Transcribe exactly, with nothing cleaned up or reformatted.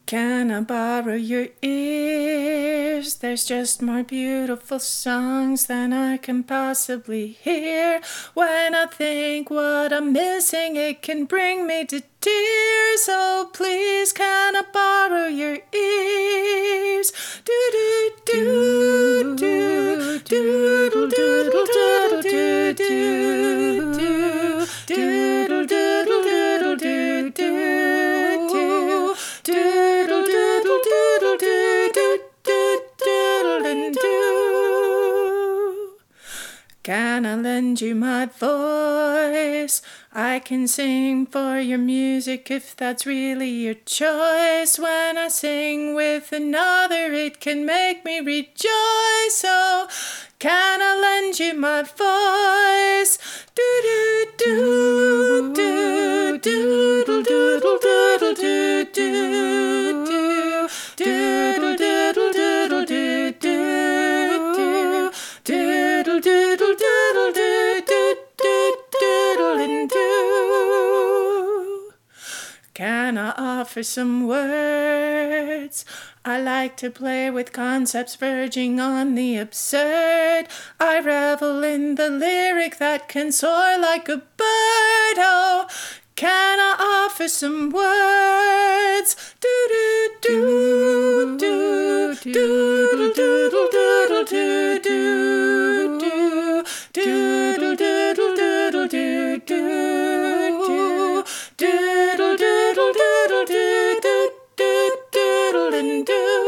Can I borrow your ears? There's just more beautiful songs than I can possibly hear. When I think what I'm missing, it can bring me to tears. Oh, please, can I borrow your ears? Do do do do doodle doodle doodle do do do doodle doodle doodle do do doodle doodle doodle do do do doodle and do. Can I lend you my voice? I can sing for your music if that's really your choice. When I sing with another, it can make me rejoice. Oh, can I lend you my voice? Do do do do doodle doodle doodle do do do doodle doodle doodle do do do doodle doodle doodle do do do doodle and do. Can I offer some words? I like to play with concepts verging on the absurd. I revel in the lyric that can soar like a bird. Oh, can I offer some words? Do do do do doodle doodle doodle do do do doodle doodle doodle do do do doodle doodle doodle do do do doodle and do.